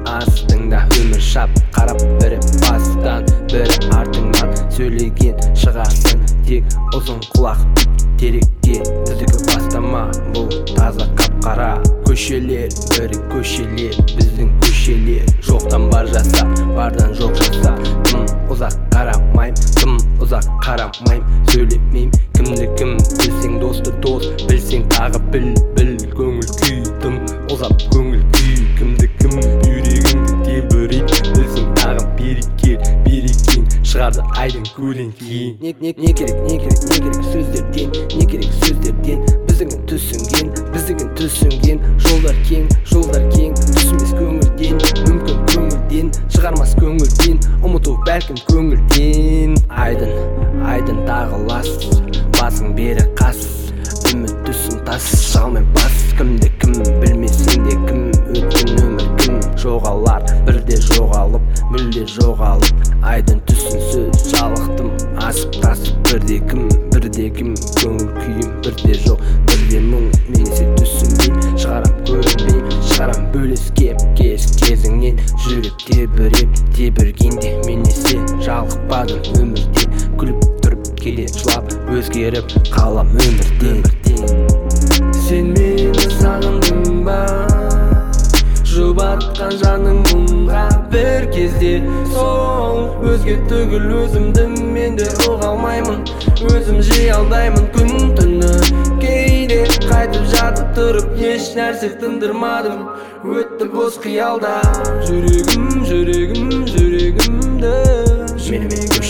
астыңда өмір шап қарап бірі бастан бірі артыңнан сөйлеген шығарсың тек ұзын құлақ терекке түзігі бастама бұл таза қап-қара көшелер бірі көшелер біздің көшелер жоқтан бар жасап бардан жоқ жасап тым ұзақ қарамайм тым ұзақ қарамайм сөйлемейм кімді кім білсең досты дос білсең тағы біл көңіл күй тым ұзап көңіл күй кімді кім жүрегіңді тербірейт білсең тағы берекең шығарды айдың көлеңкең не керек сөздерден біздігін түсінген жолдар кең түсінбес көңілден мүмкін көңілден шығармас көңілден ұмыту бәлкім көңілден айдын тағы лас басың бері қас үміт түсін тас шалмен бас кімді кім білмесең де кім өткен өмір кім жоғалар бірде жоғалып мүлде жоғалып айдын түсін сөз жалықтым асып тасып бірде кім көңіл күйім бірде жоқ бірде мұң немесе түсінбейм шығарам көрінбейм шығарам бөлеске кезіңнен жүрек тебіргенде менесе жалықпадым өмірден күліп тұрып кейде жылап өзгеріп қалам өмірден сен мені сағындың ба жұбатқан жаның мұңға бір кезде сол өзге түгіл өзімді мен де ұға алмаймын өзім жей алмаймын күн түні кейде қайтып жатып тұрып еш нәрсе тындырмадым өтті бос қиялда жүрегімді менімен